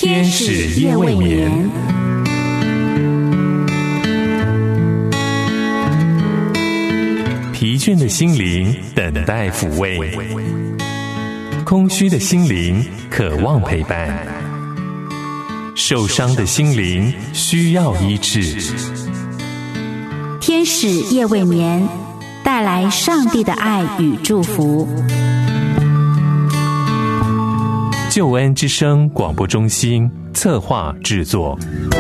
天使夜未眠。疲倦的心灵等待抚慰，空虚的心灵渴望陪伴，受伤的心灵需要医治。 天使夜未眠，带来上帝的爱与祝福。 救恩之声广播中心策划制作。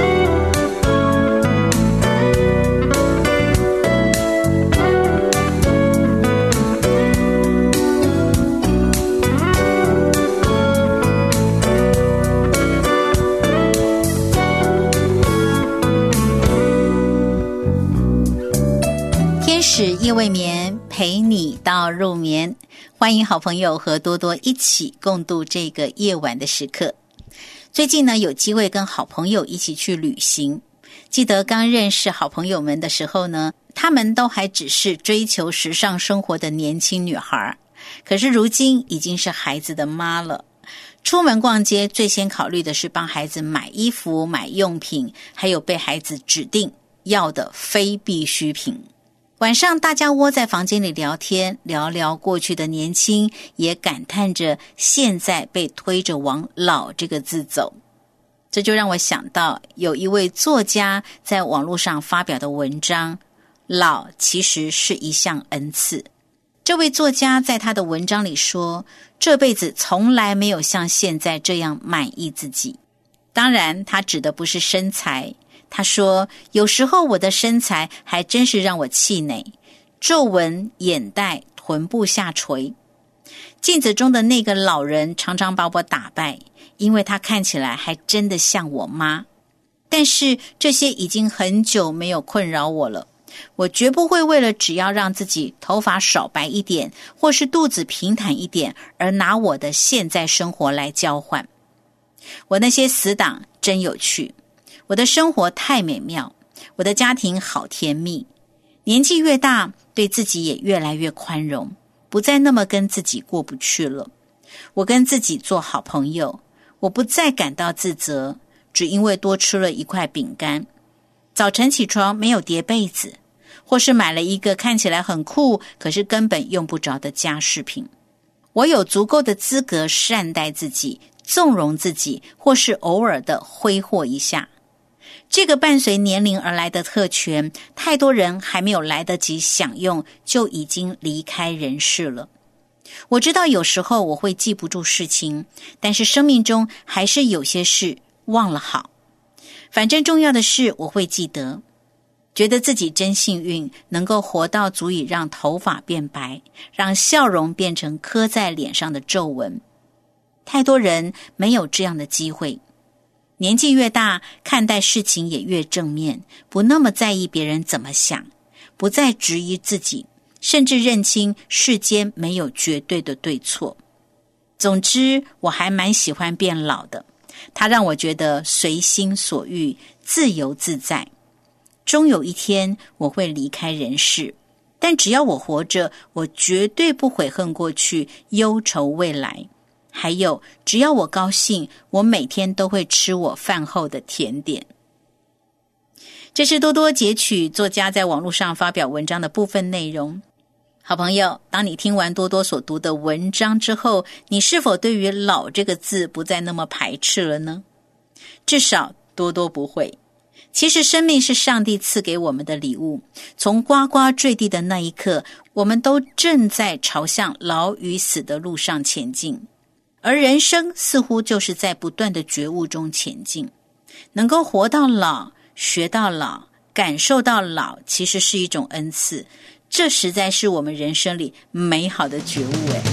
天使夜未眠，陪你到入眠。欢迎好朋友和多多一起共度这个夜晚的时刻。最近呢，有机会跟好朋友一起去旅行。记得刚认识好朋友们的时候呢，他们都还只是追求时尚生活的年轻女孩，可是如今已经是孩子的妈了。出门逛街，最先考虑的是帮孩子买衣服、买用品，还有被孩子指定要的非必需品。晚上大家窝在房间里聊天，聊聊过去的年轻，也感叹着现在被推着往老这个字走。这就让我想到有一位作家在网络上发表的文章，老其实是一项恩赐。这位作家在他的文章里说，这辈子从来没有像现在这样满意自己。当然他指的不是身材，他说有时候我的身材还真是让我气馁，皱纹、眼袋、臀部下垂。镜子中的那个老人常常把我打败，因为他看起来还真的像我妈。但是这些已经很久没有困扰我了，我绝不会为了只要让自己头发少白一点，或是肚子平坦一点，而拿我的现在生活来交换。我那些死党真有趣，我的生活太美妙，我的家庭好甜蜜。年纪越大，对自己也越来越宽容，不再那么跟自己过不去了。我跟自己做好朋友，我不再感到自责，只因为多吃了一块饼干。早晨起床没有叠被子，或是买了一个看起来很酷，可是根本用不着的家饰品。我有足够的资格善待自己，纵容自己，或是偶尔的挥霍一下。这个伴随年龄而来的特权，太多人还没有来得及享用，就已经离开人世了。我知道有时候我会记不住事情，但是生命中还是有些事忘了好。反正重要的是我会记得，觉得自己真幸运，能够活到足以让头发变白，让笑容变成刻在脸上的皱纹。太多人没有这样的机会。年纪越大，看待事情也越正面，不那么在意别人怎么想，不再质疑自己，甚至认清世间没有绝对的对错。总之，我还蛮喜欢变老的，它让我觉得随心所欲，自由自在。终有一天我会离开人世，但只要我活着，我绝对不悔恨过去，忧愁未来。还有，只要我高兴，我每天都会吃我饭后的甜点。这是多多截取作家在网络上发表文章的部分内容。好朋友，当你听完多多所读的文章之后，你是否对于老这个字不再那么排斥了呢？至少多多不会。其实生命是上帝赐给我们的礼物，从呱呱坠地的那一刻，我们都正在朝向老与死的路上前进。而人生似乎就是在不断的觉悟中前进。能够活到老，学到老，感受到老，其实是一种恩赐。这实在是我们人生里美好的觉悟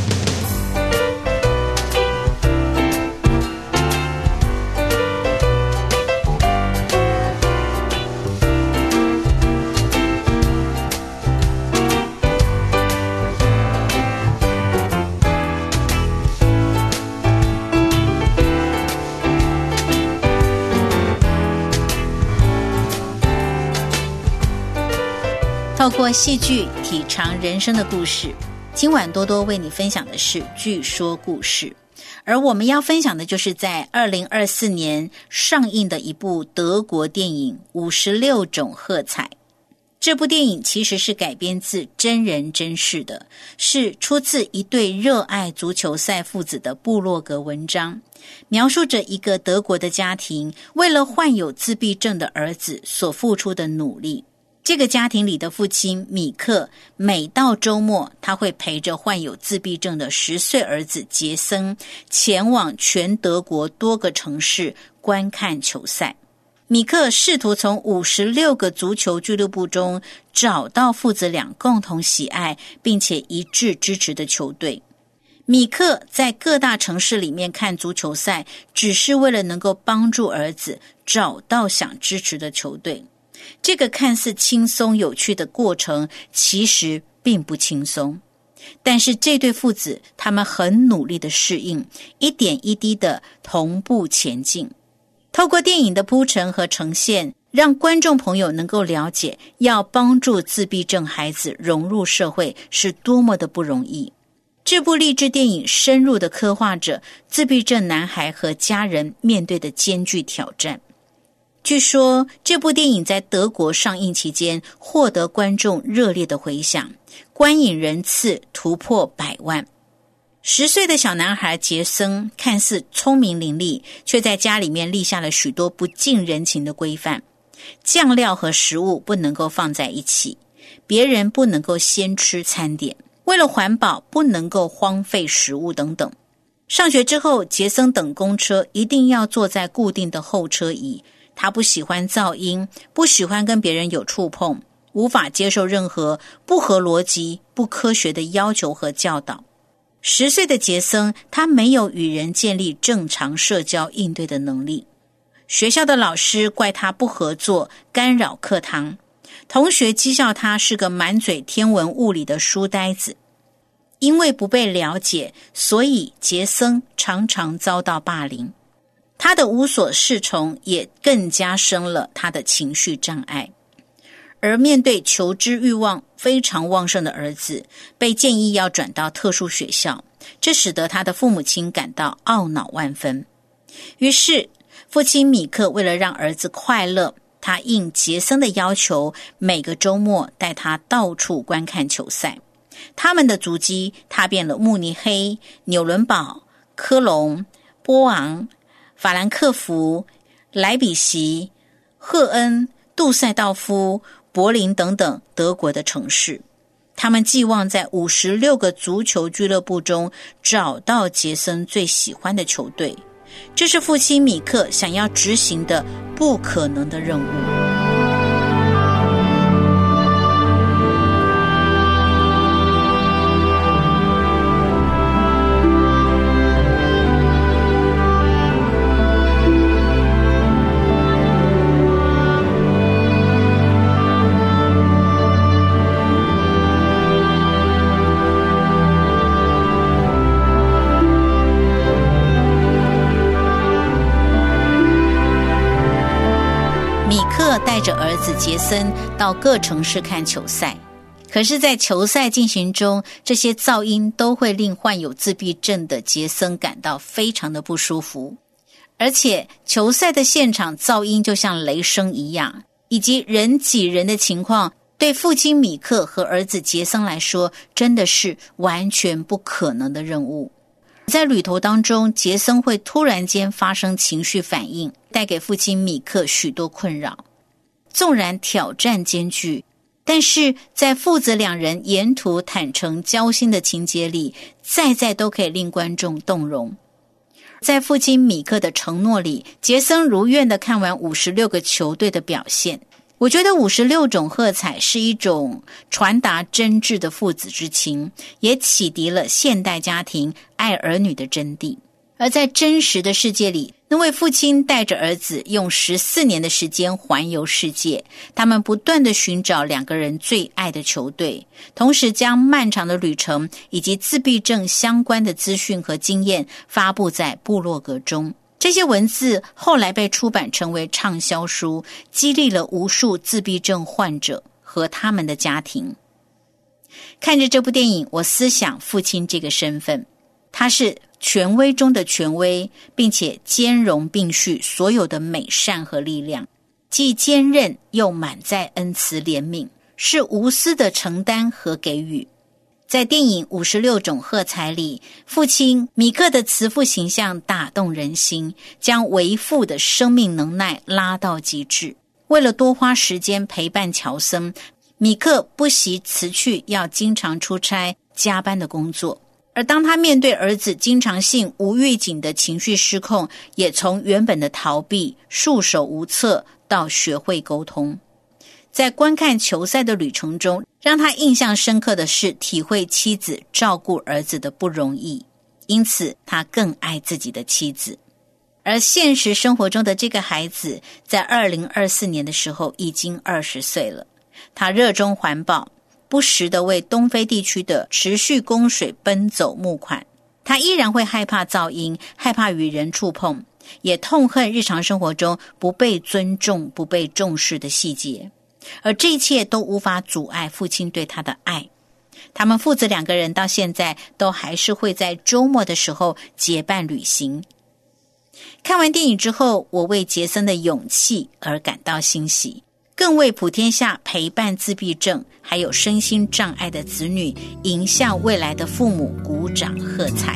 透过戏剧体尝人生的故事。今晚多多为你分享的是剧说故事， 而我们要分享的就是在2024年上映的一部德国电影《56种喝彩》。这部电影其实是改编自真人真事的，是出自一对热爱足球赛父子的部落格文章，描述着一个德国的家庭为了患有自闭症的儿子所付出的努力。这个家庭里的父亲米克，每到周末他会陪着患有自闭症的10岁儿子杰森前往全德国多个城市观看球赛。米克试图从56个足球俱乐部中找到父子俩共同喜爱并且一致支持的球队。米克在各大城市里面看足球赛，只是为了能够帮助儿子找到想支持的球队。这个看似轻松有趣的过程其实并不轻松，但是这对父子他们很努力的适应，一点一滴的同步前进。透过电影的铺陈和呈现，让观众朋友能够了解要帮助自闭症孩子融入社会是多么的不容易。这部励志电影深入地刻画着自闭症男孩和家人面对的艰巨挑战。据说这部电影在德国上映期间获得观众热烈的回响，观影人次突破100万。10岁的小男孩杰森看似聪明伶俐，却在家里面立下了许多不近人情的规范。酱料和食物不能够放在一起，别人不能够先吃餐点，为了环保不能够荒废食物等等。上学之后，杰森等公车一定要坐在固定的候车椅，他不喜欢噪音，不喜欢跟别人有触碰，无法接受任何不合逻辑、不科学的要求和教导。10岁的杰森，他没有与人建立正常社交应对的能力。学校的老师怪他不合作，干扰课堂。同学讥笑他是个满嘴天文物理的书呆子。因为不被了解，所以杰森常常遭到霸凌。他的无所适从也更加深了他的情绪障碍。而面对求知欲望非常旺盛的儿子，被建议要转到特殊学校，这使得他的父母亲感到懊恼万分。于是父亲米克为了让儿子快乐，他应杰森的要求，每个周末带他到处观看球赛。他们的足迹踏遍了慕尼黑、纽伦堡、科隆、波昂、法兰克福、莱比锡、赫恩、杜塞道夫、柏林等等德国的城市。他们寄望在56个足球俱乐部中找到杰森最喜欢的球队，这是父亲米克想要执行的不可能的任务。带着儿子杰森到各城市看球赛，可是在球赛进行中，这些噪音都会令患有自闭症的杰森感到非常的不舒服。而且球赛的现场噪音就像雷声一样，以及人挤人的情况，对父亲米克和儿子杰森来说真的是完全不可能的任务。在旅途当中，杰森会突然间发生情绪反应，带给父亲米克许多困扰。纵然挑战艰巨，但是在父子两人沿途坦诚交心的情节里，再都可以令观众动容。在父亲米克的承诺里，杰森如愿地看完56个球队的表现。我觉得56种喝彩是一种传达真挚的父子之情，也启迪了现代家庭爱儿女的真谛。而在真实的世界里，那位父亲带着儿子用14年的时间环游世界，他们不断地寻找两个人最爱的球队，同时将漫长的旅程以及自闭症相关的资讯和经验发布在部落格中。这些文字后来被出版成为畅销书，激励了无数自闭症患者和他们的家庭。看着这部电影，我思想父亲这个身份，他是权威中的权威，并且兼容并蓄所有的美善和力量，既坚韧又满载恩慈怜悯，是无私的承担和给予。在电影《56种喝彩》里，父亲米克的慈父形象打动人心，将为父的生命能耐拉到极致。为了多花时间陪伴乔森，米克不惜辞去要经常出差加班的工作。而当他面对儿子经常性无预警的情绪失控，也从原本的逃避、束手无策到学会沟通。在观看球赛的旅程中，让他印象深刻的是体会妻子照顾儿子的不容易，因此他更爱自己的妻子。而现实生活中的这个孩子在2024年的时候已经20岁了，他热衷环保，不时地为东非地区的持续供水奔走募款。他依然会害怕噪音，害怕与人触碰，也痛恨日常生活中不被尊重、不被重视的细节。而这一切都无法阻碍父亲对他的爱。他们父子两个人到现在都还是会在周末的时候结伴旅行。看完电影之后，我为杰森的勇气而感到欣喜，更为普天下陪伴自闭症还有身心障碍的子女迎向未来的父母鼓掌喝彩。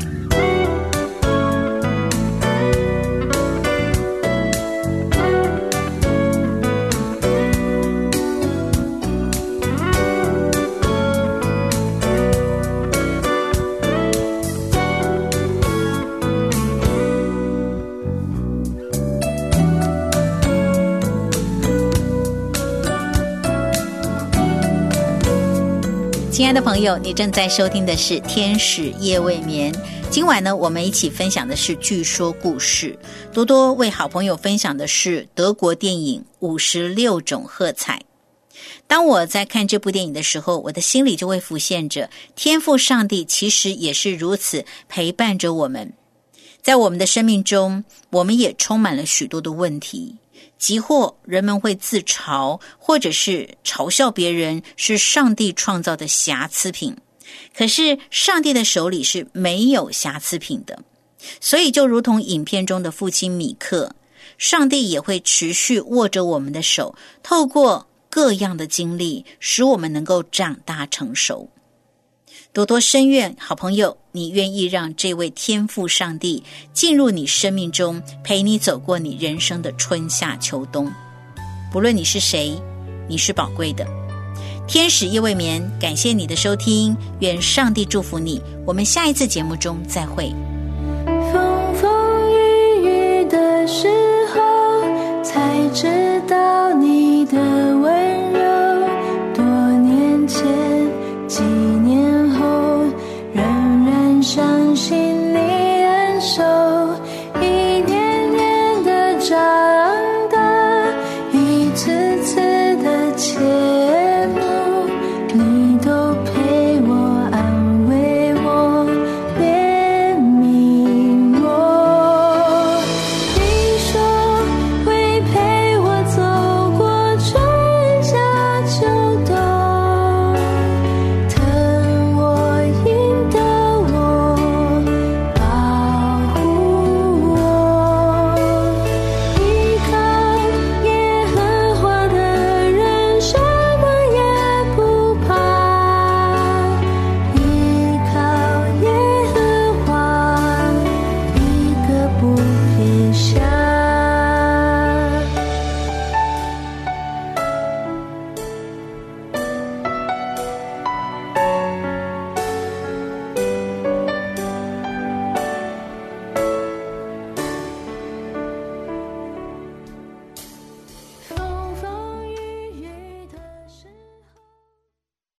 亲爱的朋友，你正在收听的是天使夜未眠。今晚呢，我们一起分享的是据说故事。多多为好朋友分享的是德国电影56种喝彩。当我在看这部电影的时候，我的心里就会浮现着天父上帝其实也是如此陪伴着我们。在我们的生命中，我们也充满了许多的问题，即或人们会自嘲，或者是嘲笑别人是上帝创造的瑕疵品，可是上帝的手里是没有瑕疵品的。所以就如同影片中的父亲米克，上帝也会持续握着我们的手，透过各样的经历，使我们能够长大成熟。多多深愿好朋友，你愿意让这位天父上帝进入你生命中，陪你走过你人生的春夏秋冬。不论你是谁，你是宝贵的。天使夜未眠，感谢你的收听，愿上帝祝福你，我们下一次节目中再会。 风风雨雨的时候，才知道你的温柔，多年前几年后，仍然相信你恩手，一年年的照